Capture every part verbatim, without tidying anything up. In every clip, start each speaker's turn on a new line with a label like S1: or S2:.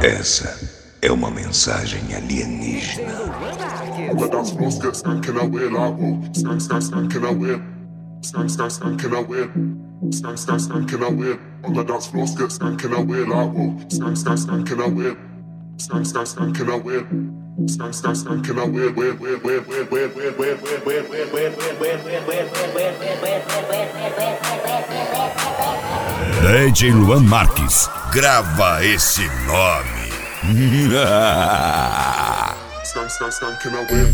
S1: Essa é uma mensagem alienígena.
S2: On the dance floor, skip skanking away like whoa. Skank, skank, skanking away. Skank, skank, skanking away. Skank, skank, skanking away. On the dance floor, skip skanking away like whoa. Skank, skank, skanking away. Skank, skank, skanking away. Skank, skank, skanking away. Wait, wait, wait, wait, wait, wait, wait, wait, wait, wait, wait, wait,
S3: D J Luan Marques, grava esse nome.
S2: Skank, skank, skanking away.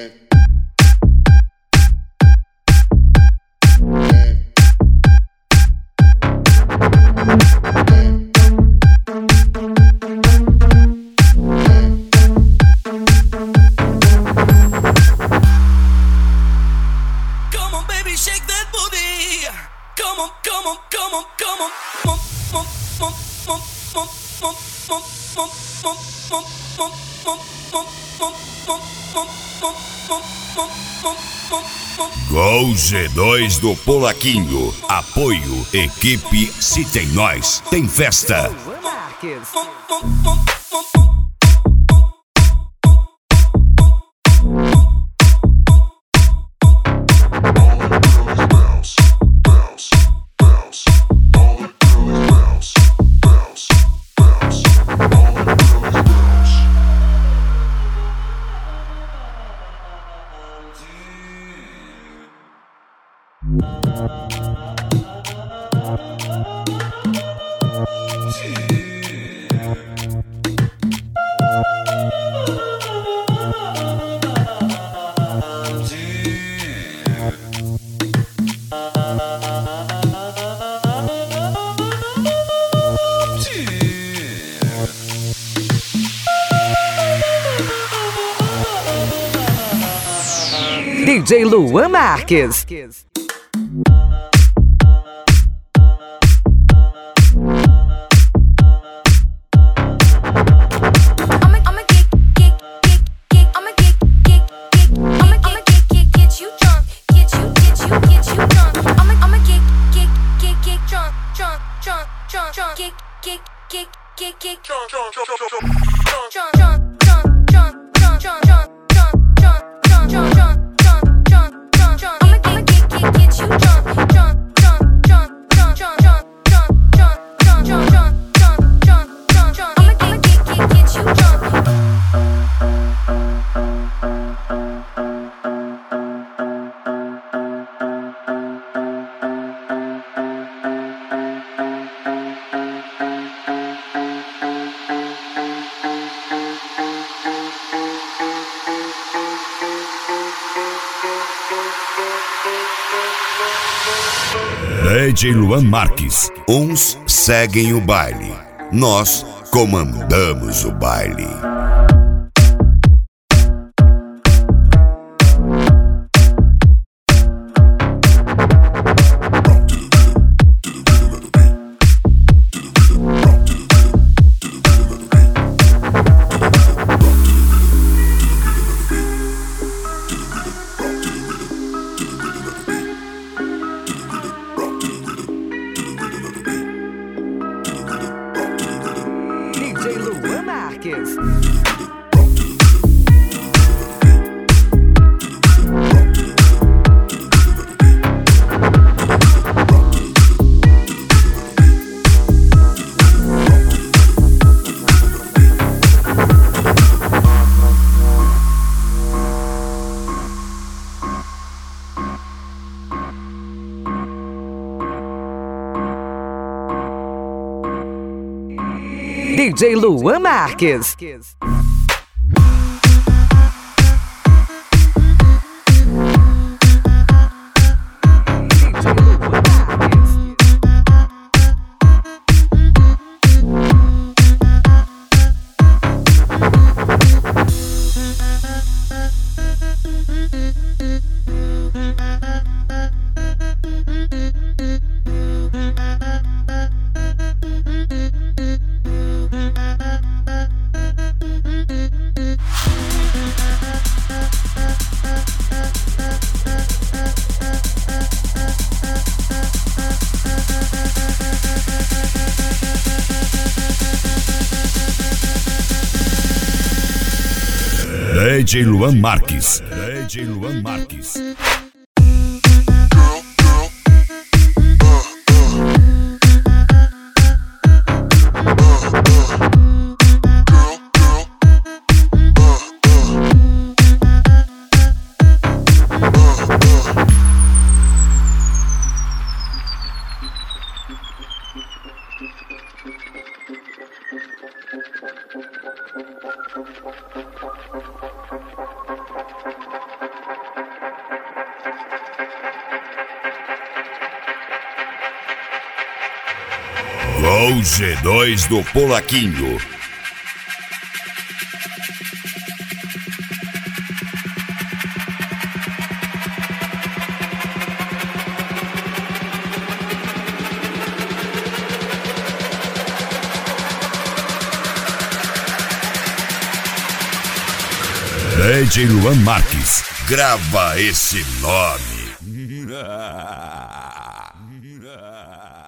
S3: Gol G dois do Polaquinho. Apoio Equipe Se Tem Nós. Tem festa.
S4: D J Luan Marques.
S3: D J Luan Marques. Uns seguem o baile, nós comandamos o baile.
S4: D J Luan Marques. D J Luan Marques.
S3: D J Luan Marques. D J Luan Marques. O G dois do Polaquinho. D J Luan Marques, grava esse nome.